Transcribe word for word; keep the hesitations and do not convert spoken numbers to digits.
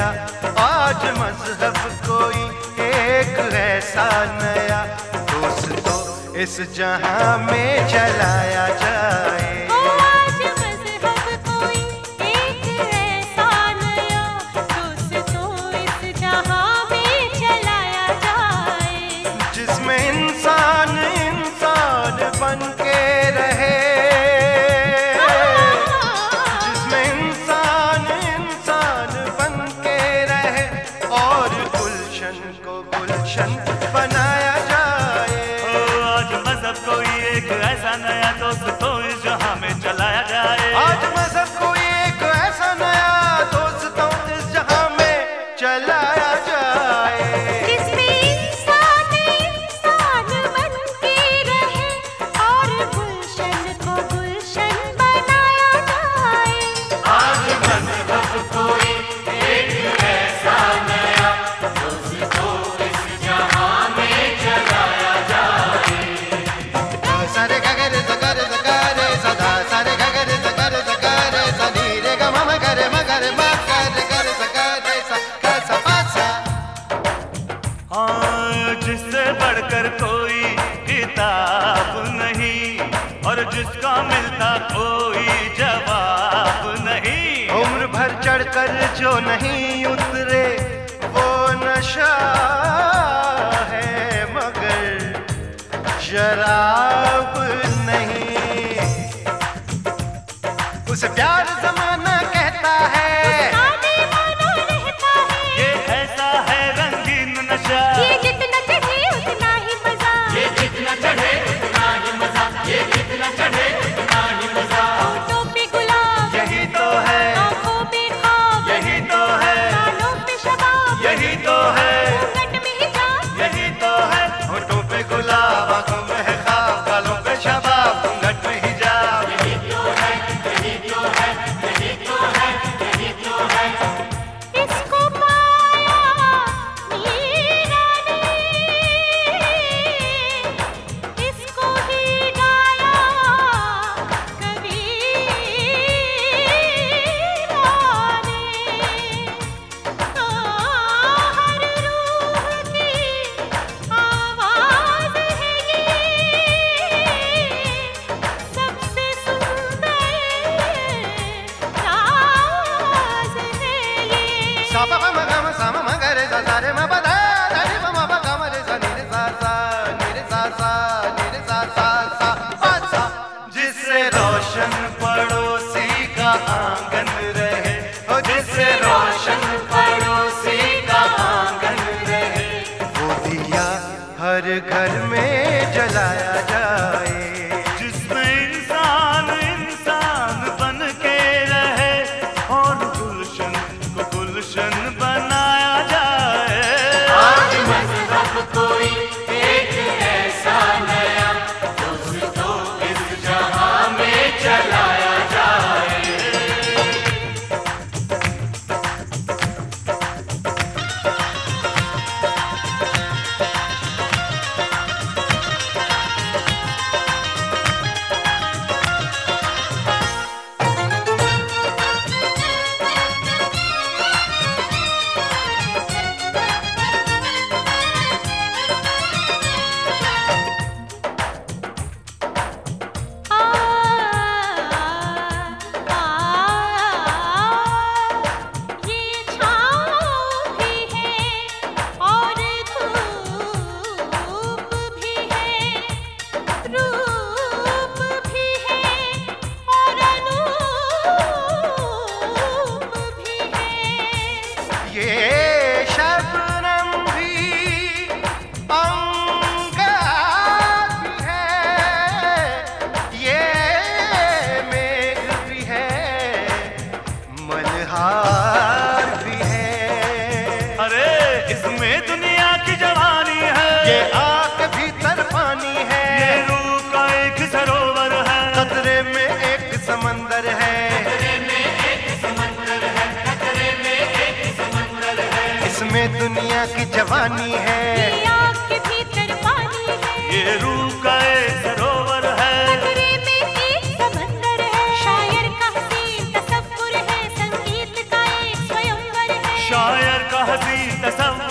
आज मजहब कोई एक ऐसा नया, दोस्तों इस जहां में चलाया जाए। बनाया जाए। ओ आज मजहब कोई एक ऐसा नया दोस्तों इस जहां में चलाया जाए। आज मजहब कोई एक ऐसा नया दोस्तों इस जहां में चलाया जाए। जिसमें इंसान इंसान बन के रहे और गुलशन को गुलशन बनाया जाए। आज मजहब कोई एक ऐसा नया दोस्तों इस जहां में चलाया जाए। सारे गगर जगर जगरे सदा सारे गगर जगर जगरे सनी रे ग म गर म गर म गर गर जगरे सा ग सा पा सा। हाँ, जिससे बढ़कर कोई किताब नहीं और जिसका मिलता कोई जवाब नहीं। उम्र भर चढ़कर जो नहीं उतरे वो नशा है मगर शराब नहीं। उसे प्यार जमाना कहता है, ये ऐसा है रंगीन नशा। ये जितना चढ़े उतना ही मजा, ये जितना चढ़े उतना ही मजा, ये जितना चढ़े उतना ही मजा। होठों पे गुलाब यही तो है, आँखों पे ख्वाब, यही तो है, गालों पे शबाब, यही तो है, घूंघट में हिजाब, यही तो है। होठों पे गुलाब, आंखों में है ख्वाब, गालों पे शबाब, घूंघट में हिजाब। यही तो है, यही तो है, यही तो है, यही तो है। इसको पाया मीरा ने, इसको ही गाया कबीरा ने। हर रूह की आवाज़ है ये, सबसे सुंदर राज है ये। सा पा पा म ग म सा म म ग रे सा सा रे म प धा धा रे प म प ग म रे सा नि रे सा सा नि रे सा सा नि रे सा सा सा पा सा। जिससे रोशन पड़ोसी का आंगन रहे, ओ जिससे रोशन पड़ोसी का आंगन रहे, वो दिया हर घर में जलाया जाए। जिसमें इंसान इंसान बन के रहे और गुलशन को गुलशन बनाया जाए। आज मजहब कोई एक ऐसा नया दोस्तों इस जहां में चलाया जाए। में दुनिया की जवानी है, ये आग के भीतर पानी है, ये रूह का एक सरोवर है, खतरे में एक समंदर है, शायर का हसीन तसव्वुर है, संगीत का एक स्वयंवर है, शायर हसी तस्वर